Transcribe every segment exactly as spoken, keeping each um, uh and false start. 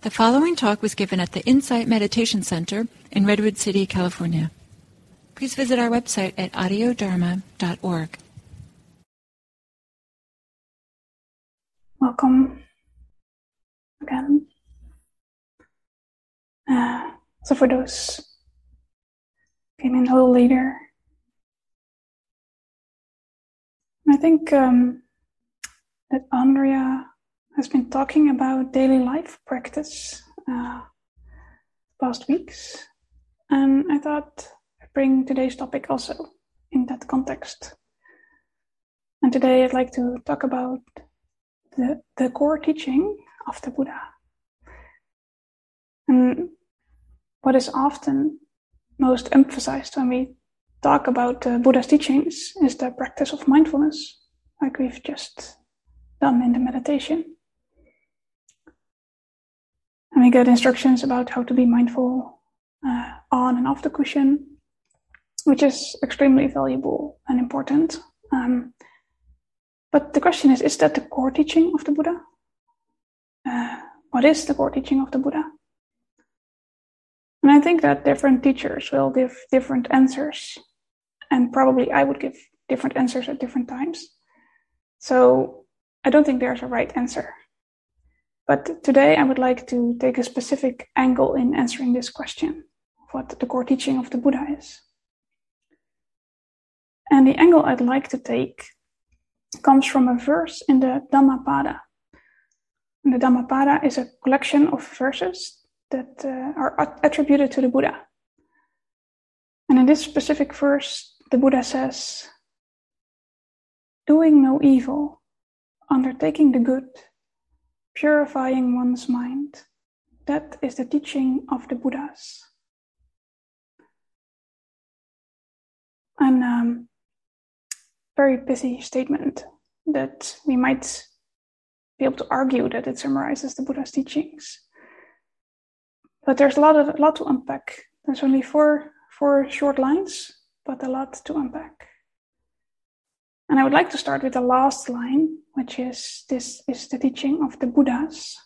The following talk was given at the Insight Meditation Center in Redwood City, California. Please visit our website at audio dharma dot org. Welcome again. Uh, so for those who came in a little later, I think um, that Andrea has been talking about daily life practice uh, past weeks, and I thought I'd bring today's topic also in that context. And today I'd like to talk about the, the core teaching of the Buddha. And what is often most emphasized when we talk about the Buddha's teachings is the practice of mindfulness, like we've just done in the meditation. And we get instructions about how to be mindful uh, on and off the cushion, which is extremely valuable and important. Um, but the question is, is that the core teaching of the Buddha? Uh, what is the core teaching of the Buddha? And I think that different teachers will give different answers, and probably I would give different answers at different times. So I don't think there's a right answer. But today I would like to take a specific angle in answering this question of what the core teaching of the Buddha is. And the angle I'd like to take comes from a verse in the Dhammapada. And the Dhammapada is a collection of verses that uh, are attributed to the Buddha. And in this specific verse, the Buddha says, "Doing no evil, undertaking the good, purifying one's mind, that is the teaching of the Buddhas." And um, very busy statement that we might be able to argue that it summarizes the Buddha's teachings. But there's a lot of a lot to unpack. There's only four four short lines, but a lot to unpack. And I would like to start with the last line, which is, "This is the teaching of the Buddhas."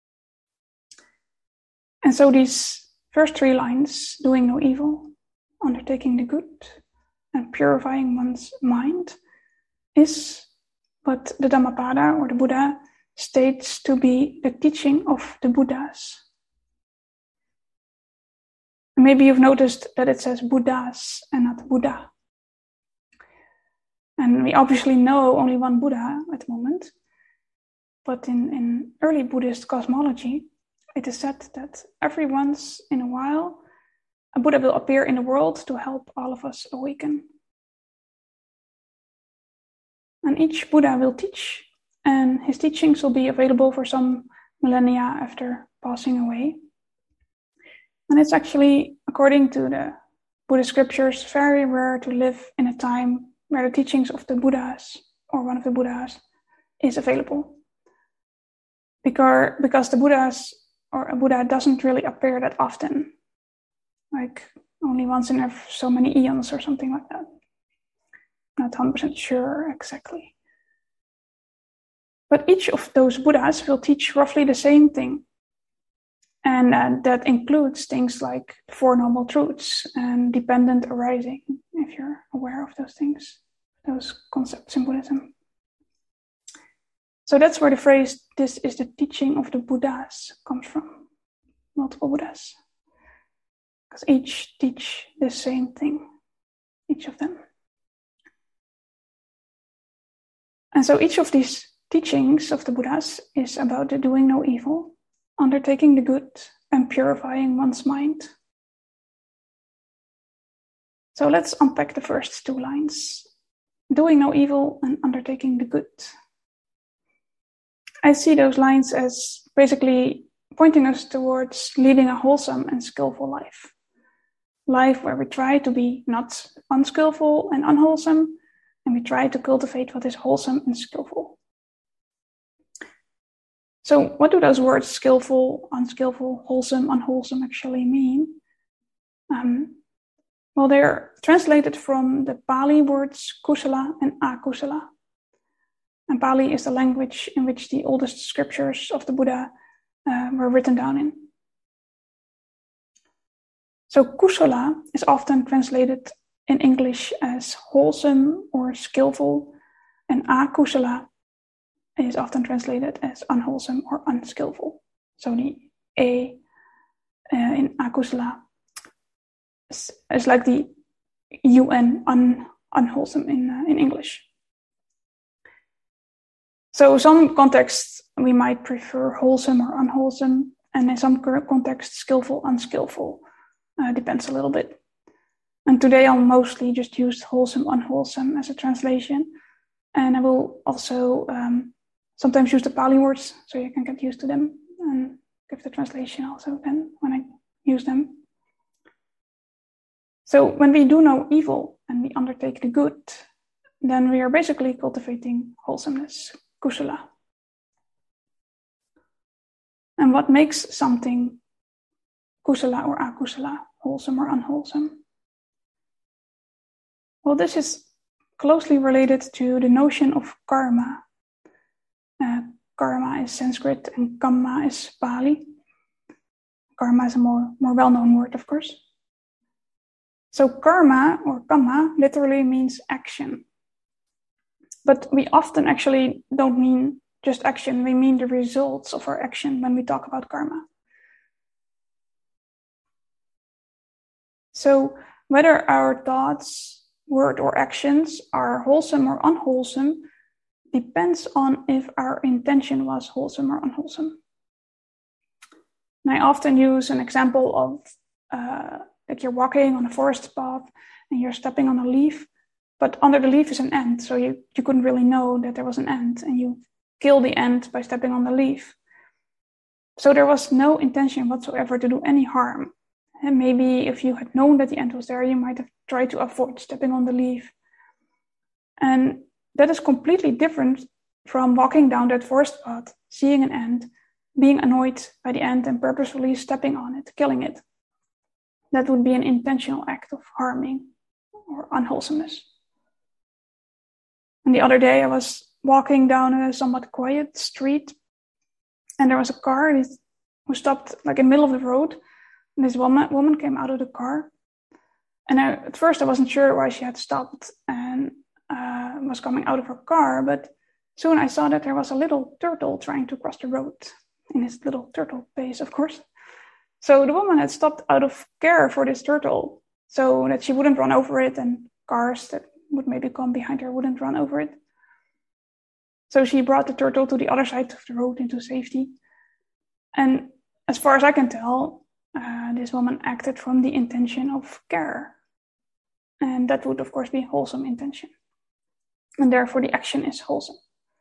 And so these first three lines, doing no evil, undertaking the good, and purifying one's mind, is what the Dhammapada or the Buddha states to be the teaching of the Buddhas. And maybe you've noticed that it says Buddhas and not Buddha. And we obviously know only one Buddha at the moment. But in, in early Buddhist cosmology, it is said that every once in a while, a Buddha will appear in the world to help all of us awaken. And each Buddha will teach, and his teachings will be available for some millennia after passing away. And it's actually, according to the Buddhist scriptures, very rare to live in a time where the teachings of the Buddhas, or one of the Buddhas, is available. Because, because the Buddhas, or a Buddha doesn't really appear that often. Like only once in so many eons or something like that. Not one hundred percent sure exactly. But each of those Buddhas will teach roughly the same thing. And uh, that includes things like the Four Noble Truths and dependent arising, if you're aware of those things, those concepts in Buddhism. So that's where the phrase, "this is the teaching of the Buddhas," comes from. Multiple Buddhas. Because each teach the same thing, each of them. And so each of these teachings of the Buddhas is about the doing no evil, undertaking the good, and purifying one's mind. So let's unpack the first two lines. Doing no evil and undertaking the good. I see those lines as basically pointing us towards leading a wholesome and skillful life. Life where we try to be not unskillful and unwholesome, and we try to cultivate what is wholesome and skillful. So what do those words skillful, unskillful, wholesome, unwholesome actually mean? Um, well, they're translated from the Pali words kusala and akusala. And Pali is the language in which the oldest scriptures of the Buddha uh, were written down in. So kusala is often translated in English as wholesome or skillful, and akusala is often translated as unwholesome or unskillful. So the a uh, in akusala is, is like the un, un unwholesome in uh, in English. So some contexts we might prefer wholesome or unwholesome, and in some contexts skillful, unskillful. Uh, depends a little bit. And today I'll mostly just use wholesome, unwholesome as a translation. And I will also um, sometimes use the Pali words so you can get used to them and give the translation also then when I use them. So when we do no evil and we undertake the good, then we are basically cultivating wholesomeness, kusala. And what makes something kusala or akusala, wholesome or unwholesome? Well, this is closely related to the notion of karma. Uh, karma is Sanskrit and kamma is Pali. Karma is a more, more well-known word, of course. So karma or kamma literally means action. But we often actually don't mean just action, we mean the results of our action when we talk about karma. So whether our thoughts, word or actions are wholesome or unwholesome depends on if our intention was wholesome or unwholesome. And I often use an example of uh, like you're walking on a forest path and you're stepping on a leaf, but under the leaf is an ant, so you, you couldn't really know that there was an ant, and you kill the ant by stepping on the leaf. So there was no intention whatsoever to do any harm. And maybe if you had known that the ant was there, you might have tried to avoid stepping on the leaf. And that is completely different from walking down that forest path, seeing an ant, being annoyed by the ant and purposefully stepping on it, killing it. That would be an intentional act of harming or unwholesomeness. And the other day I was walking down a somewhat quiet street, and there was a car who stopped like in the middle of the road. And this woman, woman came out of the car. And I, at first I wasn't sure why she had stopped and uh, was coming out of her car. But soon I saw that there was a little turtle trying to cross the road in his little turtle pace, of course. So the woman had stopped out of care for this turtle so that she wouldn't run over it and cars that would maybe come behind her wouldn't run over it. So she brought the turtle to the other side of the road into safety. And as far as I can tell, Uh, this woman acted from the intention of care. And that would, of course, be wholesome intention. And therefore, the action is wholesome.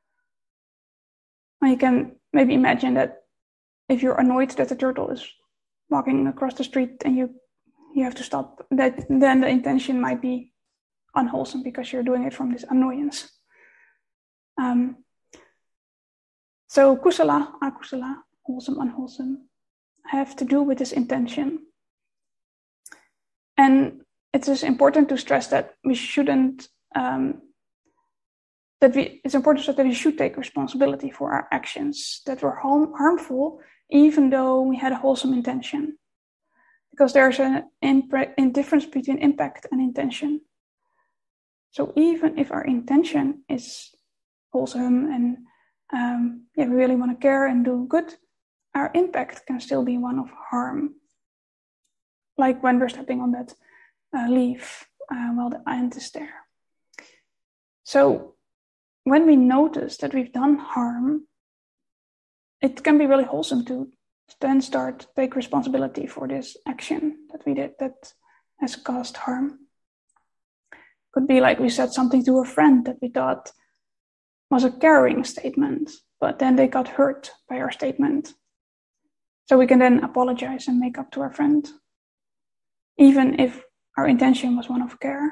And you can maybe imagine that if you're annoyed that the turtle is walking across the street and you, you have to stop, that then the intention might be unwholesome because you're doing it from this annoyance. Um, so kusala, akusala, wholesome, unwholesome, have to do with this intention. And it is important to stress that we shouldn't, um, that we, it's important to stress that we should take responsibility for our actions that were harm, harmful, even though we had a wholesome intention. Because there's an imp- a difference between impact and intention. So even if our intention is wholesome and um, yeah, we really want to care and do good, our impact can still be one of harm. Like when we're stepping on that uh, leaf uh, while the ant is there. So when we notice that we've done harm, it can be really wholesome to then start to take responsibility for this action that we did that has caused harm. Could be like we said something to a friend that we thought was a caring statement, but then they got hurt by our statement. So we can then apologize and make up to our friend, even if our intention was one of care.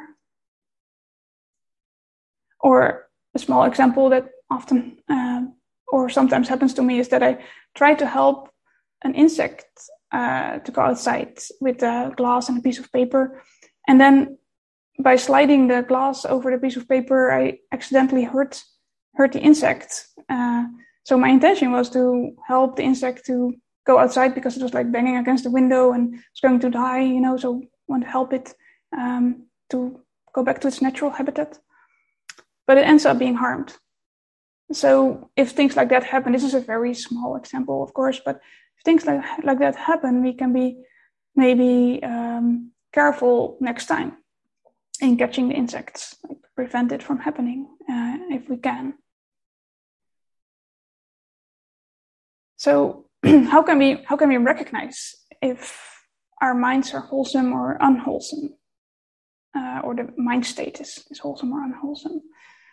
Or a small example that often uh, or sometimes happens to me is that I try to help an insect uh, to go outside with a glass and a piece of paper. And then by sliding the glass over the piece of paper, I accidentally hurt hurt the insect. Uh, So my intention was to help the insect to go outside because it was like banging against the window and it's going to die, you know, so I want to help it um, to go back to its natural habitat. But it ends up being harmed. So if things like that happen, this is a very small example, of course, but if things like, like that happen, we can be maybe um, careful next time in catching the insects, like prevent it from happening uh, if we can. So how can we how can we recognize if our minds are wholesome or unwholesome, uh, or the mind state is, is wholesome or unwholesome?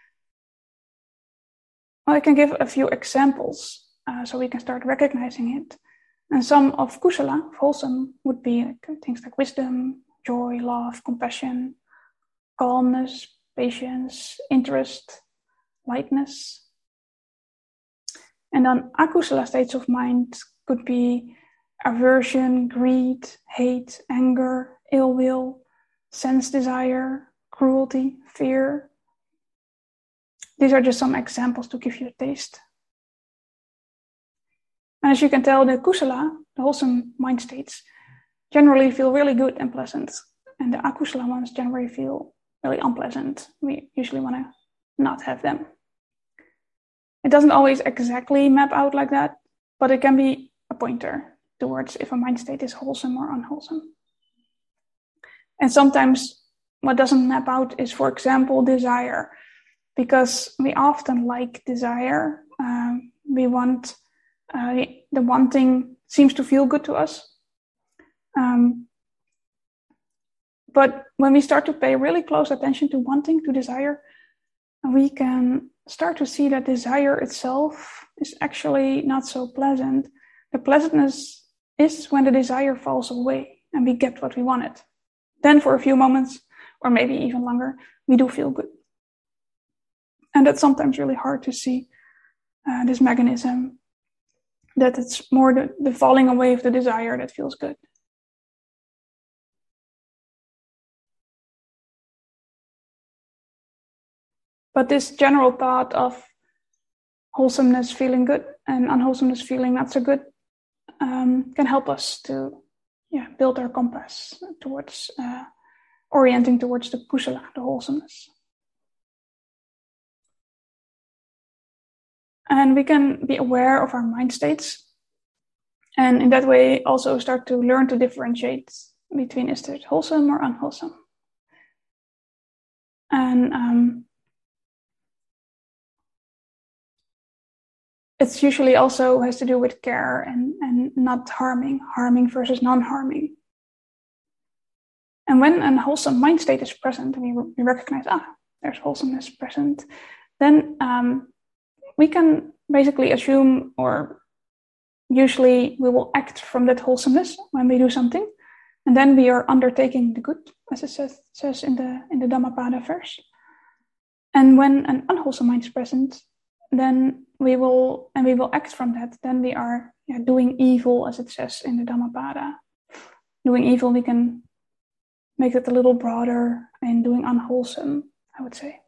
Well, I can give a few examples uh, so we can start recognizing it. And some of kusala, of wholesome, would be like things like wisdom, joy, love, compassion, calmness, patience, interest, lightness. And then akusala states of mind could be aversion, greed, hate, anger, ill will, sense desire, cruelty, fear. These are just some examples to give you a taste. And as you can tell, the kusala, the wholesome mind states, generally feel really good and pleasant. And the akusala ones generally feel really unpleasant. We usually want to not have them. It doesn't always exactly map out like that, but it can be a pointer towards if a mind state is wholesome or unwholesome. And sometimes what doesn't map out is, for example, desire. Because we often like desire. Um, we want, uh, the wanting seems to feel good to us. Um, but when we start to pay really close attention to wanting, to desire, we can start to see that desire itself is actually not so pleasant. The pleasantness is when the desire falls away and we get what we wanted. Then for a few moments, or maybe even longer, we do feel good. And that's sometimes really hard to see, uh, this mechanism, that it's more the, the falling away of the desire that feels good. But this general thought of wholesomeness feeling good and unwholesomeness feeling not so good um, can help us to yeah, build our compass towards uh, orienting towards the kusala, the wholesomeness. And we can be aware of our mind states. And in that way, also start to learn to differentiate between is it wholesome or unwholesome. And um, it's usually also has to do with care and, and not harming, harming versus non-harming. And when a wholesome mind state is present, and we, we recognize, ah, there's wholesomeness present, then um, we can basically assume, or usually we will act from that wholesomeness when we do something, and then we are undertaking the good, as it says, says in the in the Dhammapada verse. And when an unwholesome mind is present, then we will and we will act from that. Then we are yeah, doing evil, as it says in the Dhammapada. Doing evil, we can make it a little broader, and doing unwholesome, I would say.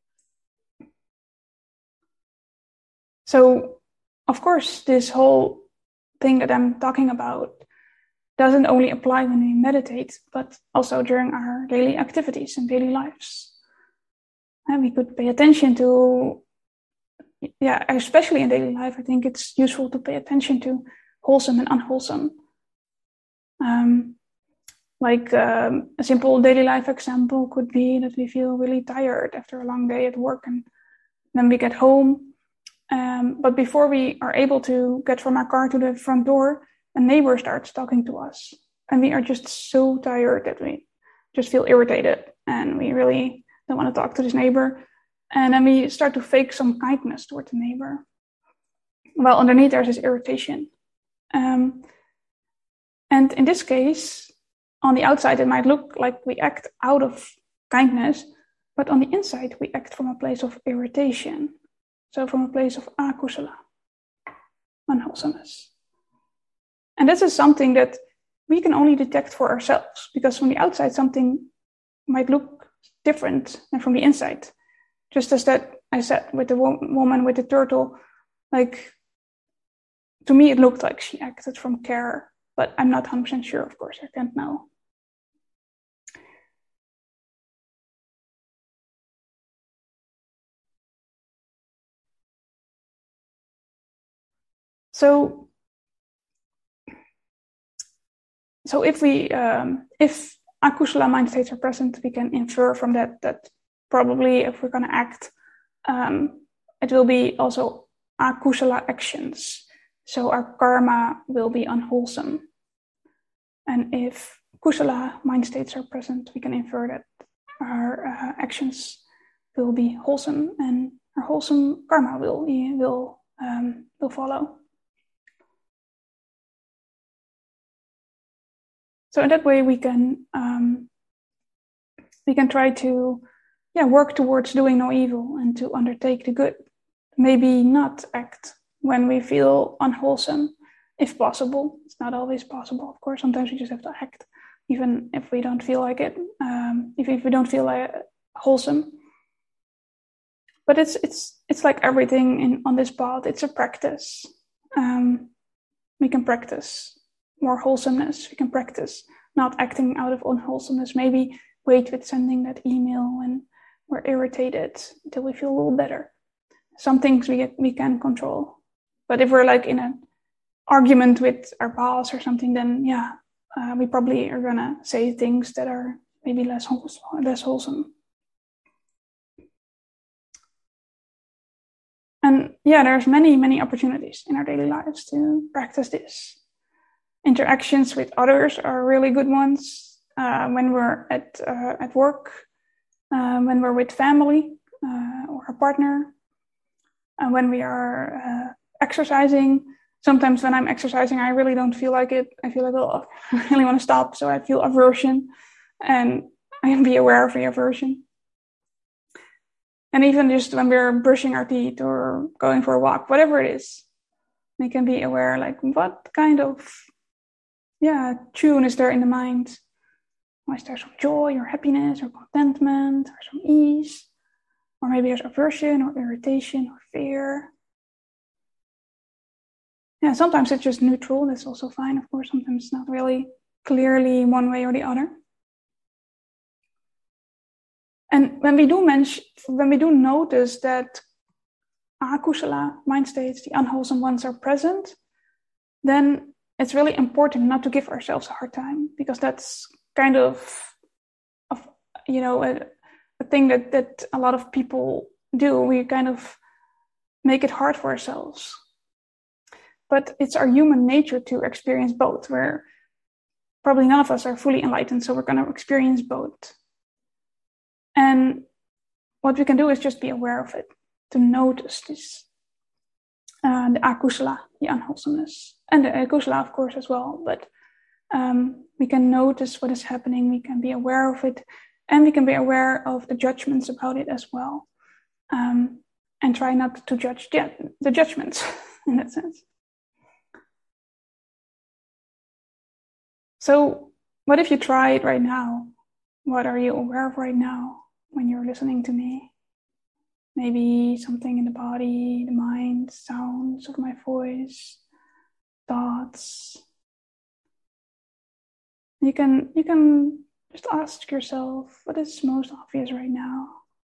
So, of course, this whole thing that I'm talking about doesn't only apply when we meditate, but also during our daily activities and daily lives. And we could pay attention to, yeah, especially in daily life, I think it's useful to pay attention to wholesome and unwholesome. Um, like um, a simple daily life example could be that we feel really tired after a long day at work, and then we get home. Um, but before we are able to get from our car to the front door, a neighbor starts talking to us. And we are just so tired that we just feel irritated. And we really don't want to talk to this neighbor. And then we start to fake some kindness toward the neighbor. Well, underneath there's this irritation. Um, and in this case, on the outside, it might look like we act out of kindness. But on the inside, we act from a place of irritation. So from a place of akusala, unwholesomeness. And this is something that we can only detect for ourselves, because from the outside, something might look different than from the inside. Just as that I said with the wo- woman with the turtle, like, to me, it looked like she acted from care, but I'm not one hundred percent sure, of course, I can't know. So, so if we, um, if akusala mind states are present, we can infer from that that probably if we're going to act, um, it will be also akusala actions. So our karma will be unwholesome. And if kusala mind states are present, we can infer that our uh, actions will be wholesome, and our wholesome karma will will um, will follow. So in that way, we can um, we can try to yeah work towards doing no evil and to undertake the good. Maybe not act when we feel unwholesome, if possible. It's not always possible, of course. Sometimes we just have to act, even if we don't feel like it, um, even if we don't feel like wholesome. But it's it's it's like everything in on this path. It's a practice. Um, we can practice more wholesomeness. We can practice not acting out of unwholesomeness. Maybe wait with sending that email when we're irritated until we feel a little better. Some things we get, we can control. But if we're like in an argument with our boss or something, then yeah, uh, we probably are gonna say things that are maybe less wholesome, less wholesome. And yeah, there's many, many opportunities in our daily lives to practice this. Interactions with others are really good ones. Uh, when we're at uh, at work, uh, when we're with family uh, or a partner, and when we are uh, exercising. Sometimes when I'm exercising, I really don't feel like it. I feel like, oh, I really want to stop. So I feel aversion, and I can be aware of the aversion. And even just when we're brushing our teeth or going for a walk, whatever it is, we can be aware, like, what kind of, yeah, tune is there in the mind? Is there some joy or happiness or contentment or some ease? Or maybe there's aversion or irritation or fear. Yeah, sometimes it's just neutral. That's also fine, of course. Sometimes it's not really clearly one way or the other. And when we do mention, when we do notice that akusala mind states, the unwholesome ones, are present, then it's really important not to give ourselves a hard time, because that's kind of, of you know, a, a thing that, that a lot of people do. We kind of make it hard for ourselves. But it's our human nature to experience both, where probably none of us are fully enlightened, so we're going to experience both. And what we can do is just be aware of it, to notice this, uh, the akusala, the unwholesomeness, and the akusala, of course, as well. But um, we can notice what is happening, we can be aware of it, and we can be aware of the judgments about it as well, um, and try not to judge the, the judgments in that sense. So what if you try it right now? What are you aware of right now when you're listening to me? Maybe something in the body, the mind, sounds of my voice, thoughts. You can you can just ask yourself, what is most obvious right now?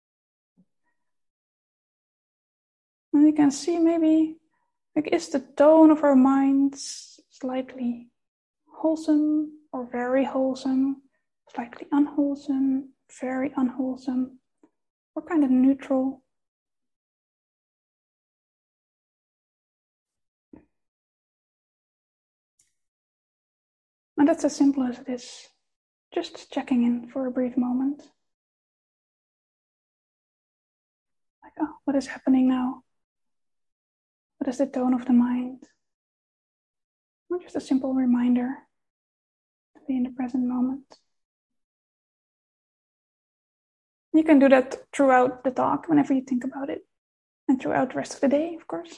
And you can see maybe, like, is the tone of our minds slightly wholesome or very wholesome, slightly unwholesome, very unwholesome, or kind of neutral? And that's as simple as it is. Just checking in for a brief moment. Like, oh, what is happening now? What is the tone of the mind? Or just a simple reminder to be in the present moment. You can do that throughout the talk, whenever you think about it, and throughout the rest of the day, of course.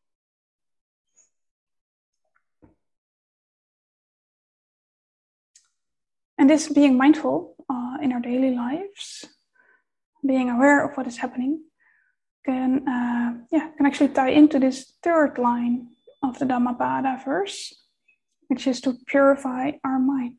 And this being mindful uh, in our daily lives, being aware of what is happening, can uh, yeah can actually tie into this third line of the Dhammapada verse, which is to purify our mind.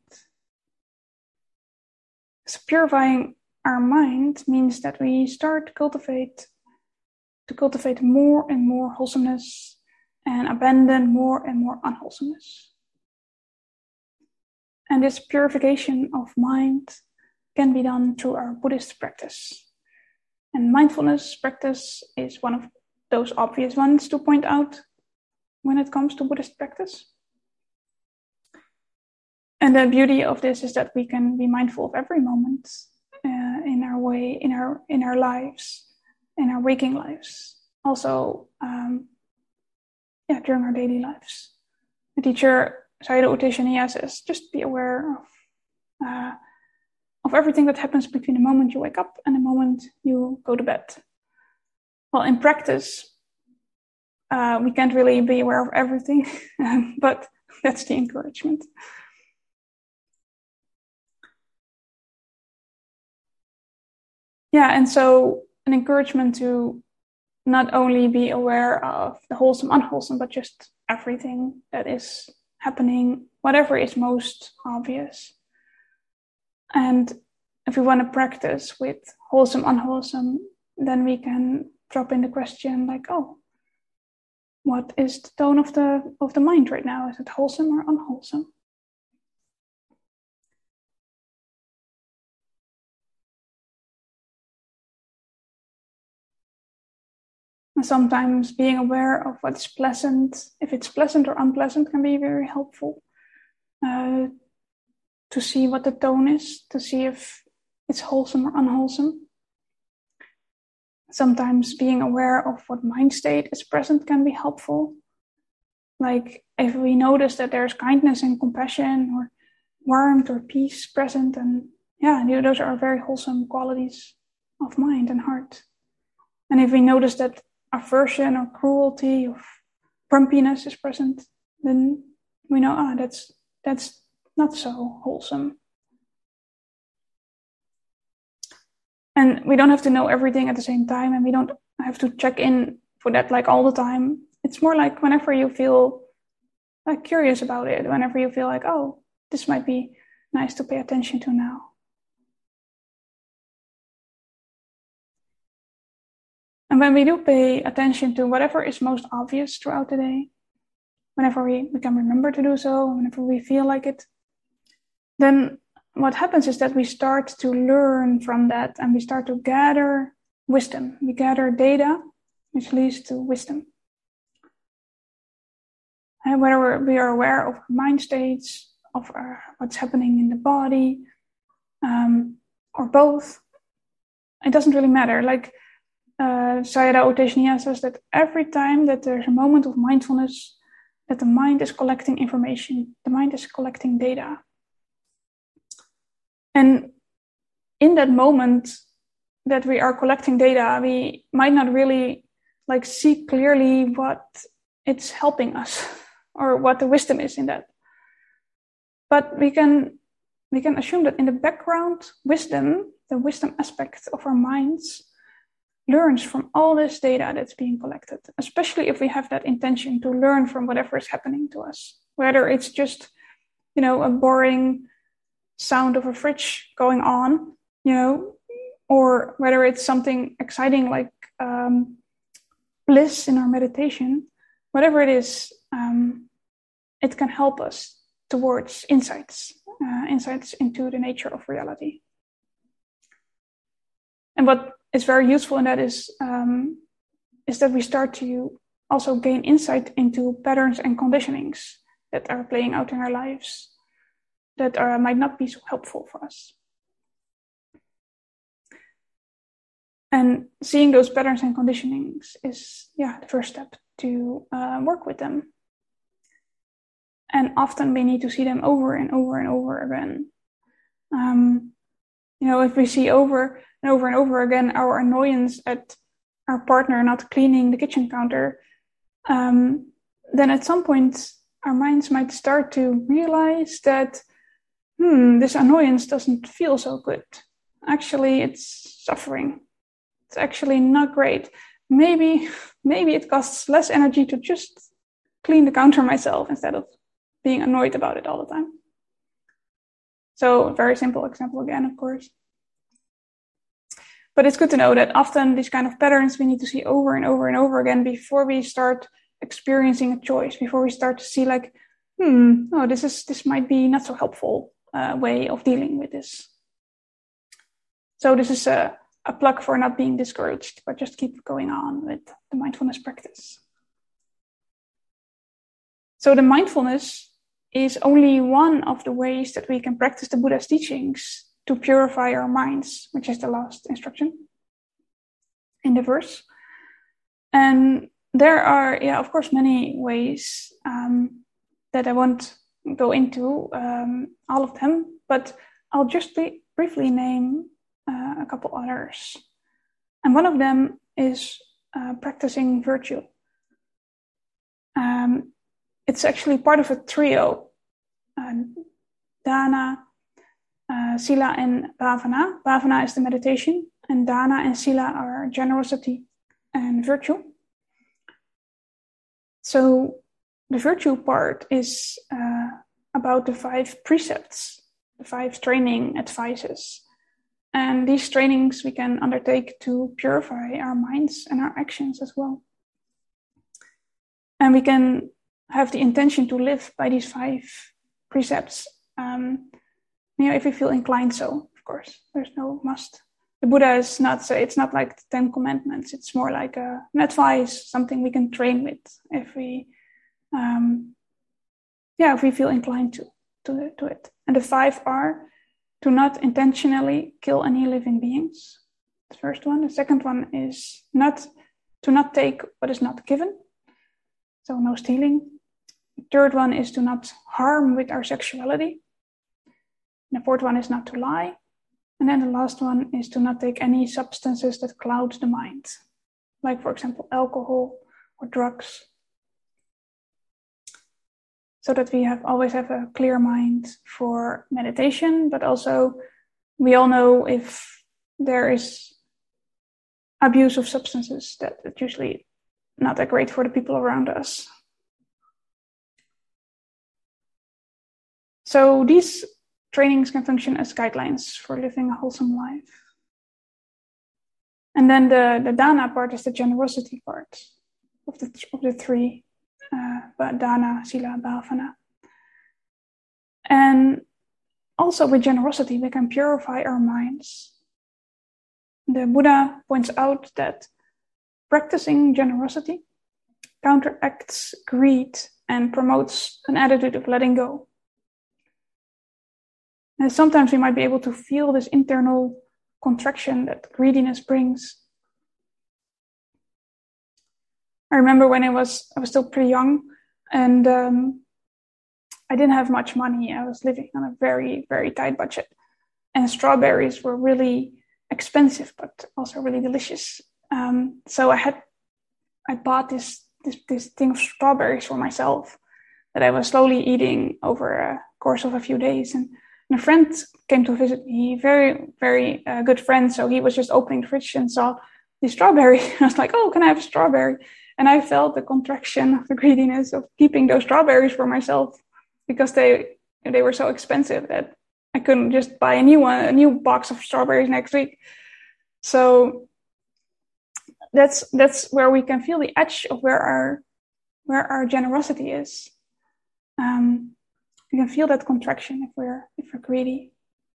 So purifying our mind means that we start to cultivate to cultivate more and more wholesomeness and abandon more and more unwholesomeness. And this purification of mind can be done through our Buddhist practice. And mindfulness practice is one of those obvious ones to point out when it comes to Buddhist practice. And the beauty of this is that we can be mindful of every moment uh, in our way, in our in our lives, in our waking lives. Also, um, yeah, during our daily lives. The teacher Sayadaw U Tejaniya says, just be aware of uh, of everything that happens between the moment you wake up and the moment you go to bed. Well, in practice, uh, we can't really be aware of everything, but that's the encouragement. Yeah, and so an encouragement to not only be aware of the wholesome, unwholesome, but just everything that is happening, whatever is most obvious. And if we want to practice with wholesome, unwholesome, then we can drop in the question like, oh, what is the tone of the of the mind right now? Is it wholesome or unwholesome? Sometimes being aware of what's pleasant, if it's pleasant or unpleasant, can be very helpful uh, to see what the tone is, to see if it's wholesome or unwholesome. Sometimes being aware of what mind state is present can be helpful. Like if we notice that there's kindness and compassion or warmth or peace present, and yeah, those are very wholesome qualities of mind and heart. And if we notice that aversion or cruelty or grumpiness is present, then we know, ah, that's that's not so wholesome. And we don't have to know everything at the same time, and we don't have to check in for that like all the time. It's more like whenever you feel like curious about it, whenever you feel like, oh, this might be nice to pay attention to now. And when we do pay attention to whatever is most obvious throughout the day, whenever we, we can remember to do so, whenever we feel like it, then what happens is that we start to learn from that, and we start to gather wisdom. We gather data, which leads to wisdom. And whether we are aware of our mind states, of our, what's happening in the body, um, or both, it doesn't really matter. Like uh, Sayadaw U Tejaniya says that every time that there's a moment of mindfulness, that the mind is collecting information, the mind is collecting data. And in that moment that we are collecting data, we might not really like see clearly what it's helping us or what the wisdom is in that. But we can we can assume that in the background, wisdom, the wisdom aspect of our minds, learns from all this data that's being collected, especially if we have that intention to learn from whatever is happening to us, whether it's just, you know, a boring sound of a fridge going on, you know, or whether it's something exciting like um, bliss in our meditation, whatever it is, um, it can help us towards insights, uh, insights into the nature of reality. And what is very useful in that is, um, is that we start to also gain insight into patterns and conditionings that are playing out in our lives that are, might not be so helpful for us. And seeing those patterns and conditionings is, yeah, the first step to uh, work with them. And often we need to see them over and over and over again. Um, you know, if we see over and over and over again our annoyance at our partner not cleaning the kitchen counter, um, then at some point our minds might start to realize that hmm, this annoyance doesn't feel so good. Actually, it's suffering. It's actually not great. maybe, maybe it costs less energy to just clean the counter myself instead of being annoyed about it all the time. So a very simple example again, of course. But it's good to know that often these kind of patterns we need to see over and over and over again before we start experiencing a choice, before we start to see like, hmm, oh, this is this might be not so helpful uh, way of dealing with this. So this is a, a plug for not being discouraged, but just keep going on with the mindfulness practice. So the mindfulness is only one of the ways that we can practice the Buddha's teachings to purify our minds, which is the last instruction in the verse. And there are, yeah, of course, many ways um, that I won't go into um, all of them, but I'll just be, briefly name uh, a couple others. And one of them is uh, practicing virtue. Um, it's actually part of a trio, uh, dana, uh, sila, and bhavana. Bhavana is the meditation, and dana and sila are generosity and virtue. So the virtue part is uh, about the five precepts, the five training advices. And these trainings we can undertake to purify our minds and our actions as well. And we can have the intention to live by these five precepts, um, you know, if we feel inclined so, of course. There's no must. The Buddha is not, so it's not like the Ten Commandments. It's more like a, an advice, something we can train with if we, um, yeah, if we feel inclined to, to, to it. And the five are to not intentionally kill any living beings. The first one. The second one is not to not take what is not given. So no stealing. The third one is to not harm with our sexuality. And the fourth one is not to lie. And then the last one is to not take any substances that cloud the mind. Like, for example, alcohol or drugs. So that we have always have a clear mind for meditation, but also we all know if there is abuse of substances, that it's usually not that great for the people around us. So these trainings can function as guidelines for living a wholesome life. And then the, the dana part is the generosity part of the, of the three. Uh, dana, sila, bhavana. And also with generosity, we can purify our minds. The Buddha points out that practicing generosity counteracts greed and promotes an attitude of letting go. And sometimes we might be able to feel this internal contraction that greediness brings. I remember when I was I was still pretty young, and um, I didn't have much money. I was living on a very, very tight budget. And strawberries were really expensive, but also really delicious. Um, so I had I bought this, this this thing of strawberries for myself that I was slowly eating over a course of a few days. And, and a friend came to visit me, very, very uh, good friend. So he was just opening the fridge and saw the strawberry. I was like, oh, can I have a strawberry? And I felt the contraction of the greediness of keeping those strawberries for myself because they they were so expensive that I couldn't just buy a new one, a new box of strawberries next week. So that's that's where we can feel the edge of where our where our generosity is. Um, we can feel that contraction if we're if we're greedy.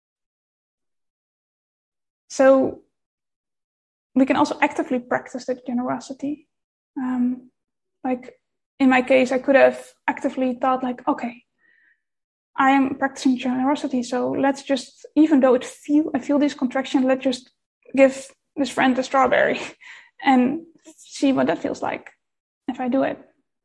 So we can also actively practice that generosity. Um, like in my case, I could have actively thought like, okay, I am practicing generosity. So let's just, even though it feel, I feel this contraction, let's just give this friend a strawberry and see what that feels like if I do it.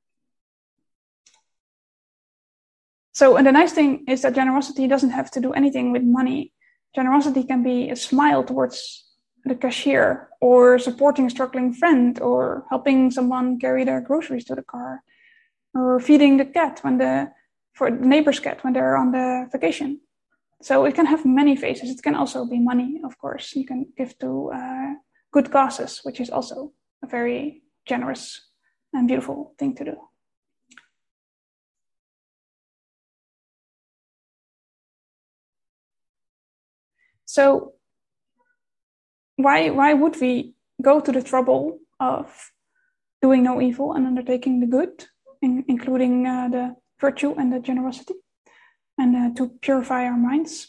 So, and the nice thing is that generosity doesn't have to do anything with money. Generosity can be a smile towards the cashier, or supporting a struggling friend, or helping someone carry their groceries to the car, or feeding the cat when the for the neighbor's cat when they're on the vacation. So it can have many faces. It can also be money, of course. You can give to uh, good causes, which is also a very generous and beautiful thing to do. So why why would we go to the trouble of doing no evil and undertaking the good, in, including uh, the virtue and the generosity, and uh, to purify our minds?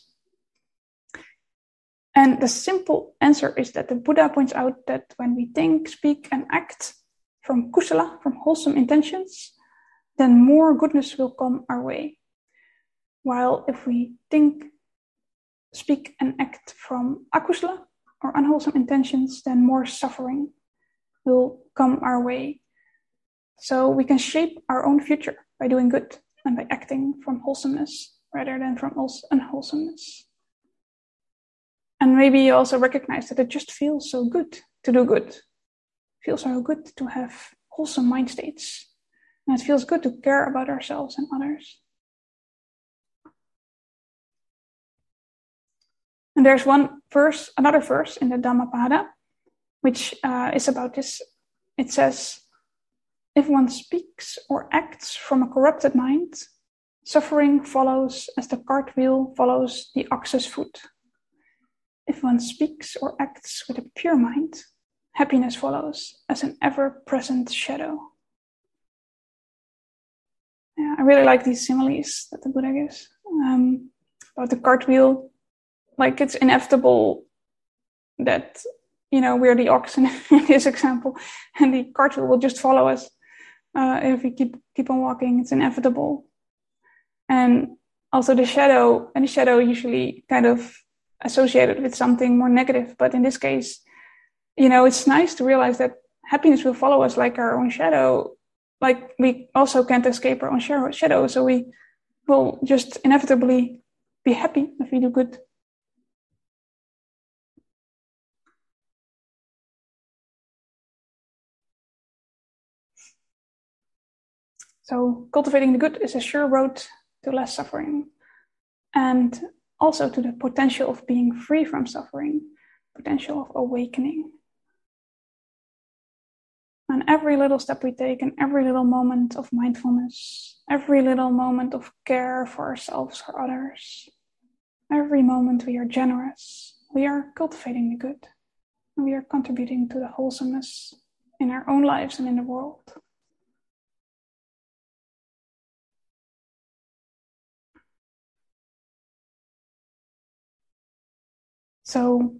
And the simple answer is that the Buddha points out that when we think, speak, and act from kusala, from wholesome intentions, then more goodness will come our way. While if we think, speak, and act from akusala, or unwholesome intentions, then more suffering will come our way. So we can shape our own future by doing good and by acting from wholesomeness rather than from unwholesomeness. And maybe you also recognize that it just feels so good to do good. It feels so good to have wholesome mind states. And it feels good to care about ourselves and others. And there's one verse, another verse in the Dhammapada, which uh, is about this. It says, if one speaks or acts from a corrupted mind, suffering follows as the cartwheel follows the ox's foot. If one speaks or acts with a pure mind, happiness follows as an ever-present shadow. Yeah, I really like these similes that the Buddha gives. Um, about the cartwheel, like it's inevitable that, you know, we're the ox in this example, and the cartwheel will just follow us uh, if we keep keep on walking. It's inevitable. And also the shadow, and the shadow usually kind of associated with something more negative. But in this case, you know, it's nice to realize that happiness will follow us like our own shadow. Like we also can't escape our own shadow. So we will just inevitably be happy if we do good. So cultivating the good is a sure road to less suffering, and also to the potential of being free from suffering, potential of awakening. And every little step we take, and every little moment of mindfulness, every little moment of care for ourselves or others, every moment we are generous, we are cultivating the good, and we are contributing to the wholesomeness in our own lives and in the world. So,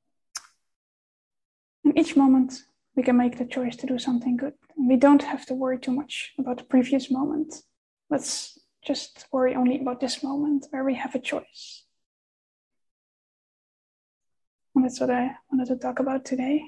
in each moment, we can make the choice to do something good. We don't have to worry too much about the previous moment. Let's just worry only about this moment where we have a choice. And that's what I wanted to talk about today.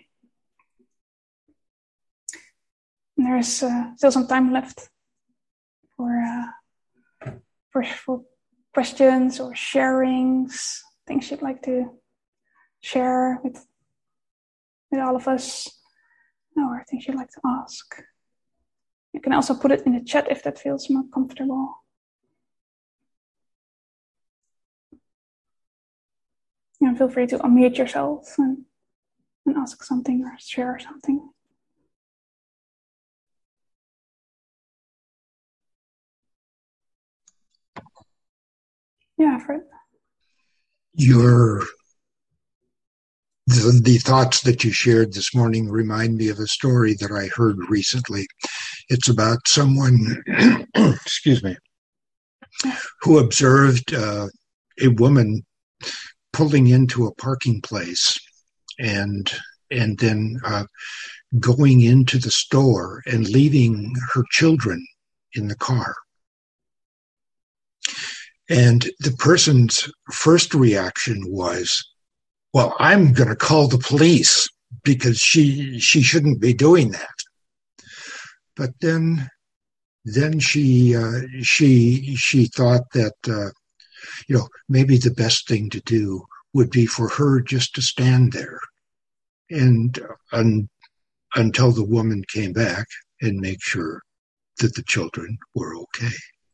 And there's uh, still some time left for, uh, for, for questions or sharings, things you'd like to share with, with all of us, or things you'd like to ask. You can also put it in the chat if that feels more comfortable. And feel free to unmute yourself and, and ask something or share something. Yeah, Fred. Your the, the thoughts that you shared this morning remind me of a story that I heard recently. It's about someone, excuse me, who observed uh, a woman pulling into a parking place and and then uh, going into the store and leaving her children in the car. And the person's first reaction was, well, I'm going to call the police because she she shouldn't be doing that. But then then she uh, she she thought that uh, you know, maybe the best thing to do would be for her just to stand there and un, until the woman came back and make sure that the children were okay.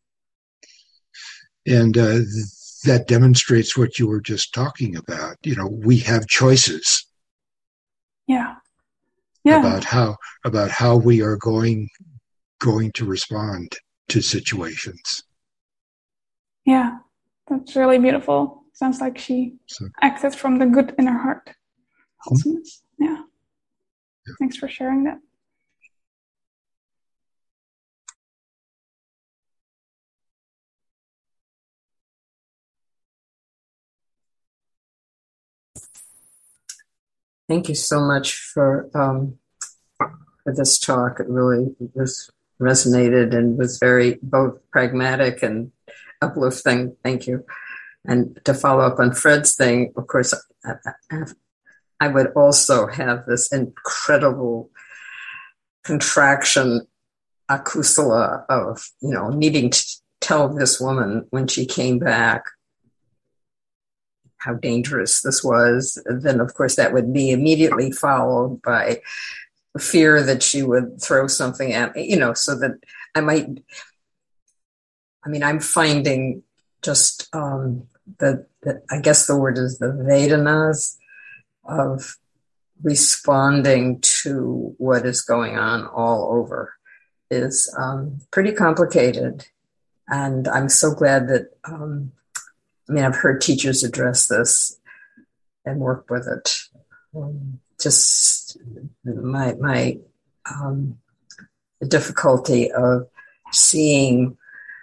And uh, that demonstrates what you were just talking about. You know, we have choices. Yeah. yeah. about how about how we are going going to respond to situations. Yeah, that's really beautiful. Sounds like she So, acted from the good in her heart. Wholesomeness. Yeah. yeah. Thanks for sharing that. Thank you so much for um, for this talk. It really was resonated and was very both pragmatic and uplifting. Thank you. And to follow up on Fred's thing, of course, I, I, I would also have this incredible contraction akusala of, you know, needing to tell this woman when she came back how dangerous this was. Then, of course, that would be immediately followed by fear that she would throw something at me, you know, so that I might, I mean, I'm finding just um, the, the, I guess the word is the Vedanas of responding to what is going on all over is um, pretty complicated. And I'm so glad that, um, I mean, I've heard teachers address this and work with it. Um, just my, my um, the difficulty of seeing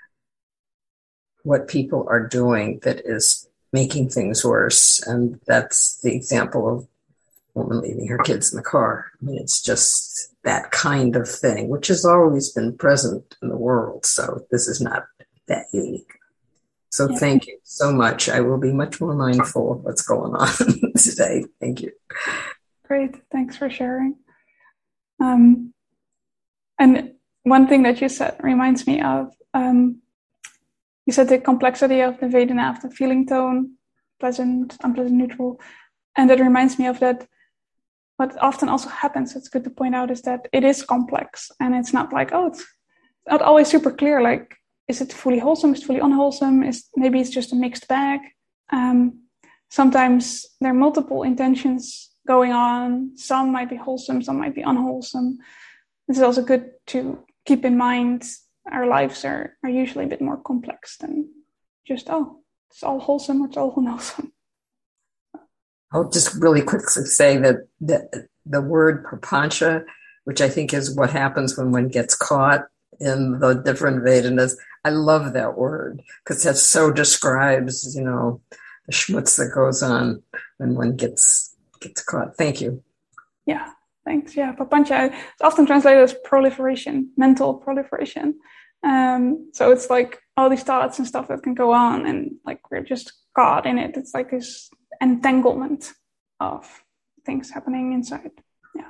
what people are doing that is making things worse. And that's the example of a woman leaving her kids in the car. I mean, it's just that kind of thing, which has always been present in the world. So this is not that unique. So yeah. Thank you so much. I will be much more mindful of what's going on today. Thank you. Great. Thanks for sharing. Um, and one thing that you said reminds me of, um, you said the complexity of the Vedana, of the feeling tone, pleasant, unpleasant, neutral. And that reminds me of that. What often also happens, it's good to point out, is that it is complex. And it's not like, oh, it's not always super clear. Like, is it fully wholesome? Is it fully unwholesome? Is maybe it's just a mixed bag. Um, sometimes there are multiple intentions going on. Some might be wholesome, some might be unwholesome. It's also good to keep in mind our lives are, are usually a bit more complex than just, oh, it's all wholesome or it's all unwholesome. I'll just really quickly say that the, the word prapancha, which I think is what happens when one gets caught in the different Vedanas, I love that word because that so describes, you know, the schmutz that goes on when one gets gets caught. Thank you. Yeah, thanks. Yeah, prapancha is often translated as proliferation, mental proliferation. Um, so it's like all these thoughts and stuff that can go on, and like we're just caught in it. It's like this entanglement of things happening inside. Yeah.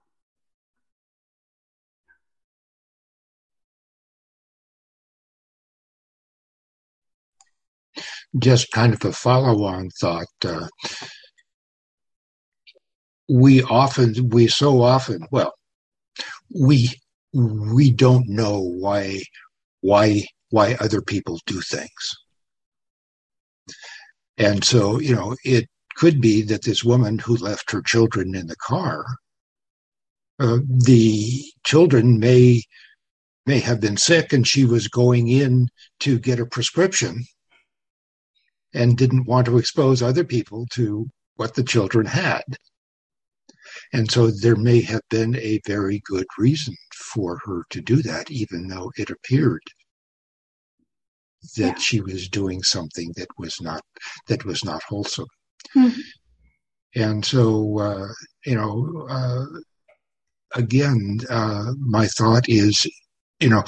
Just kind of a follow-on thought. Uh, we often, we so often, well, we we don't know why why why other people do things, and so you know it could be that this woman who left her children in the car, uh, the children may may have been sick, and she was going in to get a prescription and didn't want to expose other people to what the children had. And so there may have been a very good reason for her to do that, even though it appeared that yeah. she was doing something that was not that was not wholesome. Mm-hmm. And so, uh, you know, uh, again, uh, my thought is, you know,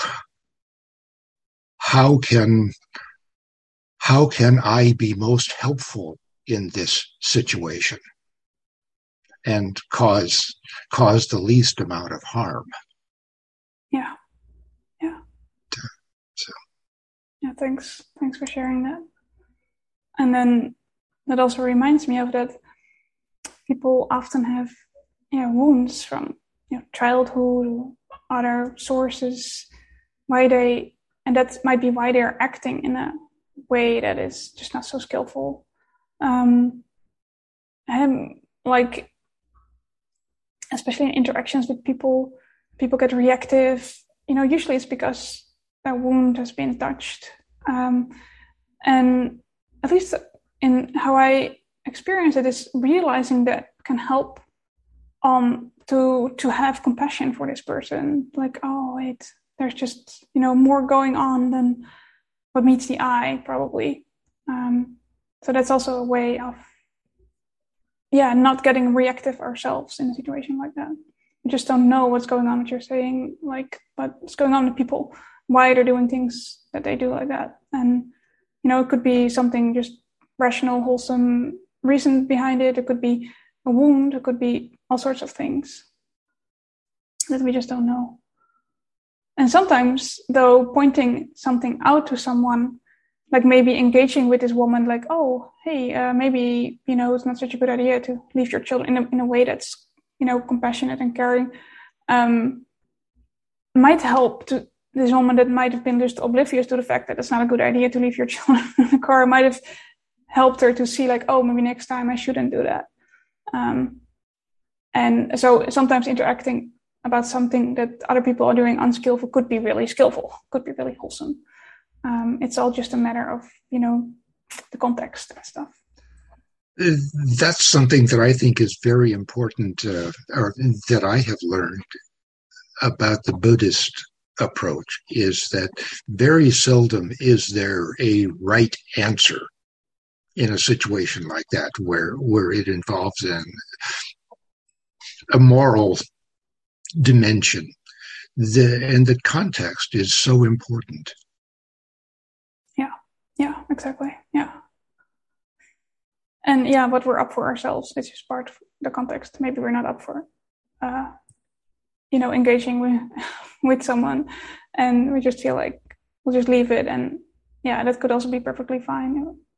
how can how can I be most helpful in this situation and cause cause the least amount of harm? Yeah, yeah. So. Yeah, thanks. Thanks for sharing that. And then that also reminds me of that people often have, you know, wounds from, you know, childhood or other sources, why they, and that might be why they're acting in a way that is just not so skillful. Um, and like, especially in interactions with people, people get reactive. You know, usually it's because a wound has been touched. Um, and at least in how I experience it is realizing that can help um, to to have compassion for this person. Like, oh, wait, there's just, you know, more going on than what meets the eye, probably. Um, so that's also a way of, yeah, not getting reactive ourselves in a situation like that. We just don't know what's going on, what you're saying, like, what's going on with people, why they're doing things that they do like that. And, you know, it could be something just rational, wholesome reason behind it. It could be a wound. It could be all sorts of things that we just don't know. And sometimes, though, pointing something out to someone, like maybe engaging with this woman, like, oh, hey, uh, maybe, you know, it's not such a good idea to leave your children in a, in a way that's, you know, compassionate and caring, um, might help to this woman that might have been just oblivious to the fact that it's not a good idea to leave your children in the car. It might have helped her to see, like, oh, maybe next time I shouldn't do that. Um, and so sometimes interacting about something that other people are doing unskillful could be really skillful, could be really wholesome. Um, it's all just a matter of, you know, the context and stuff. That's something that I think is very important, uh, or that I have learned about the Buddhist approach, is that very seldom is there a right answer in a situation like that, where where it involves an, a moral dimension. The, and the context is so important. Yeah, yeah, exactly, yeah. And yeah, what we're up for ourselves is just part of the context. Maybe we're not up for, uh, you know, engaging with with someone, and we just feel like we'll just leave it. And yeah, that could also be perfectly fine.